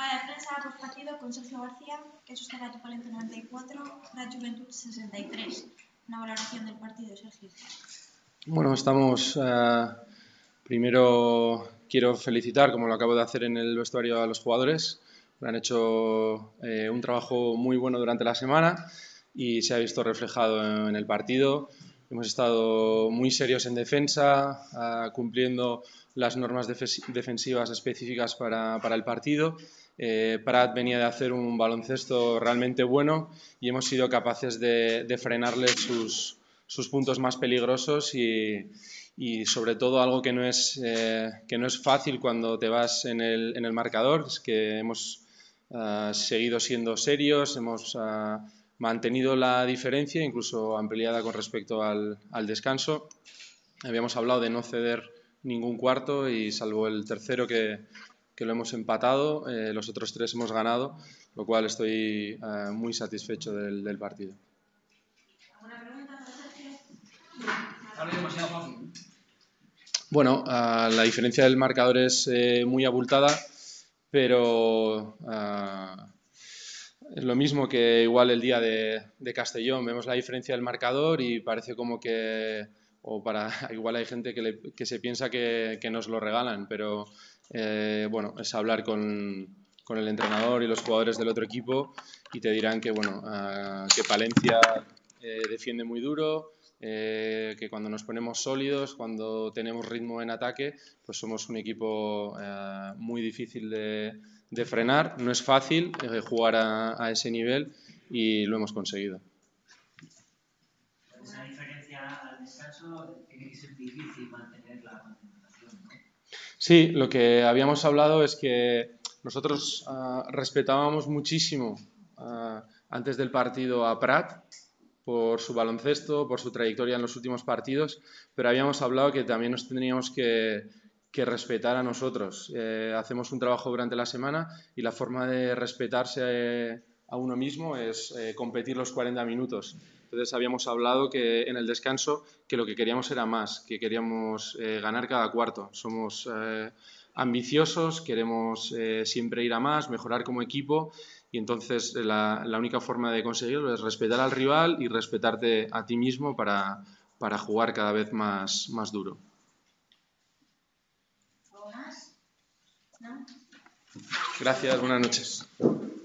rueda de prensa post-partido con Sergio García, que sostén a tu Palencia 94, la Juventud 63. Una valoración del partido, Sergio. Bueno, estamos... primero quiero felicitar, como lo acabo de hacer en el vestuario, a los jugadores. Han hecho un trabajo muy bueno durante la semana y se ha visto reflejado en el partido. Hemos estado muy serios en defensa, cumpliendo las normas defensivas específicas para el partido. Prat venía de hacer un baloncesto realmente bueno y hemos sido capaces de frenarle sus puntos más peligrosos y sobre todo algo que no es fácil cuando te vas en el marcador, es que hemos seguido siendo serios, hemos mantenido la diferencia, incluso ampliada con respecto al descanso. Habíamos hablado de no ceder ningún cuarto y salvo el tercero que lo hemos empatado, los otros tres hemos ganado, lo cual estoy muy satisfecho del partido. ¿Alguna pregunta para Sergio? Bueno, la diferencia del marcador es muy abultada, pero es lo mismo que igual el día de Castellón. Vemos la diferencia del marcador y parece como que, igual hay gente que se piensa que nos lo regalan, pero bueno, es hablar con el entrenador y los jugadores del otro equipo y te dirán que, bueno, que Palencia defiende muy duro, que cuando nos ponemos sólidos, cuando tenemos ritmo en ataque, pues somos un equipo muy difícil de frenar. No es fácil jugar a ese nivel y lo hemos conseguido. Esa diferencia al descanso tiene que ser difícil mantener la concentración, ¿no? Sí, lo que habíamos hablado es que nosotros respetábamos muchísimo antes del partido a Prat por su baloncesto, por su trayectoria en los últimos partidos, pero habíamos hablado que también nos tendríamos que respetar a nosotros. Hacemos un trabajo durante la semana y la forma de respetarse a uno mismo es competir los 40 minutos. Entonces habíamos hablado que en el descanso que lo que queríamos era más, que queríamos ganar cada cuarto. Somos ambiciosos, queremos siempre ir a más, mejorar como equipo y entonces la única forma de conseguirlo es respetar al rival y respetarte a ti mismo para jugar cada vez más duro. ¿Algo más? ¿No? Gracias, buenas noches.